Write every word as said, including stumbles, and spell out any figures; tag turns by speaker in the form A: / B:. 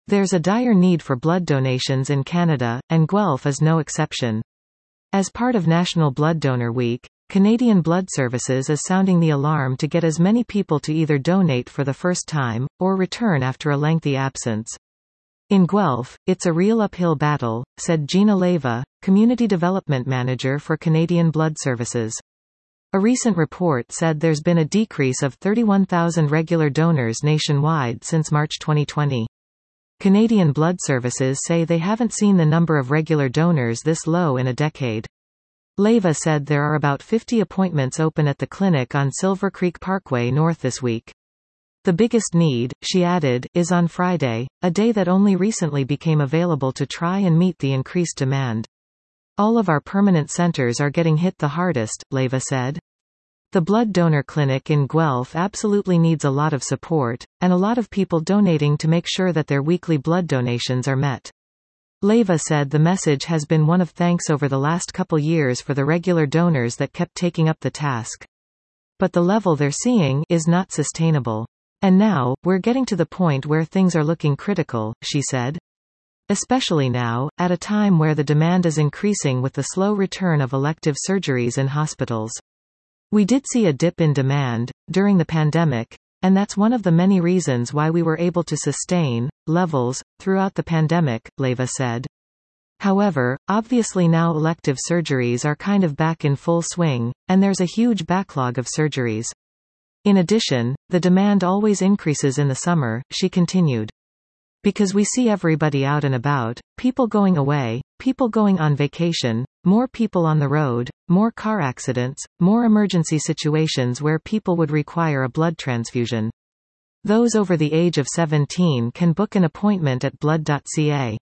A: There's a dire need for blood donations in Canada, and Guelph is no exception. As part of National Blood Donor Week, Canadian Blood Services is sounding the alarm to get as many people to either donate for the first time, or return after a lengthy absence. In Guelph, it's a real uphill battle, said Gina Leyva, Community Development Manager for Canadian Blood Services. A recent report said there's been a decrease of thirty-one thousand regular donors nationwide since March twenty twenty. Canadian Blood Services say they haven't seen the number of regular donors this low in a decade. Leyva said there are about fifty appointments open at the clinic on Silver Creek Parkway North this week. The biggest need, she added, is on Friday, a day that only recently became available to try and meet the increased demand. All of our permanent centers are getting hit the hardest, Leyva said. The blood donor clinic in Guelph absolutely needs a lot of support, and a lot of people donating to make sure that their weekly blood donations are met. Leyva said the message has been one of thanks over the last couple years for the regular donors that kept taking up the task. But the level they're seeing is not sustainable. And now, we're getting to the point where things are looking critical, she said. Especially now, at a time where the demand is increasing with the slow return of elective surgeries in hospitals. We did see a dip in demand during the pandemic, and that's one of the many reasons why we were able to sustain levels throughout the pandemic, Leyva said. However, obviously now elective surgeries are kind of back in full swing, and there's a huge backlog of surgeries. In addition, the demand always increases in the summer, she continued. Because we see everybody out and about, people going away, people going on vacation, more people on the road, more car accidents, more emergency situations where people would require a blood transfusion. Those over the age of seventeen can book an appointment at blood dot c a.